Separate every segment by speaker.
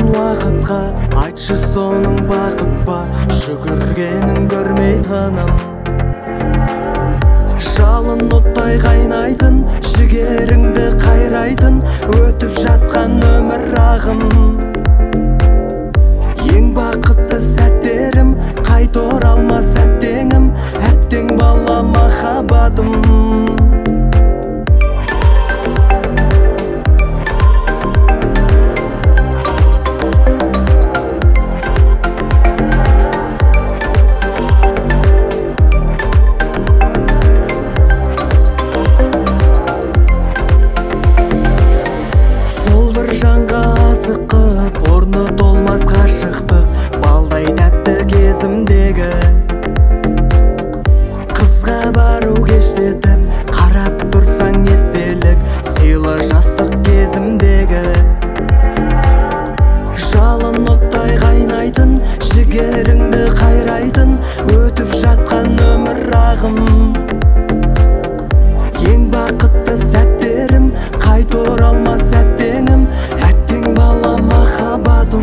Speaker 1: өткен уақытқа, айтшы соның бақыт па, жүгіргенін көрмей тыным. Жалын оттай қайнайтын, жігеріңді қайрайтын, өтіп жатқан өмір ағым. Ең бақытты сәттерім, қайта оралмас әттеңім, әттең бала махаббатым. Жанға асықып, орны толмас ғашықтық, балдай тәтті кезімдегі. Қызға бару кештетіп, қарап тұрсаң естелік, сыйлы жастық кезімдегі. Жалын оттай қайнайтын, жігеріңді қайрайтын, өтіп жатқан өмір ағым. Ең бақытты сәттерім, қайта оралмас әттеңім, әттең бала махаббатым.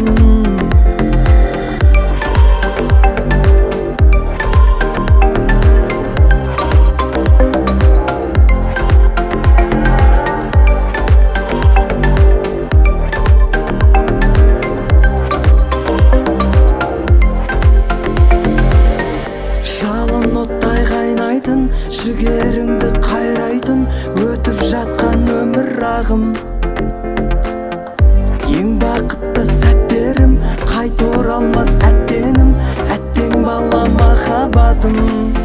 Speaker 1: Жалын оттай қайнайтын, жігеріңді қайрайтын, өтіп жатқан өмір ағым. Ең бақытты сәттерім, қайта оралмас әттеңім, әттең бала махаббатым.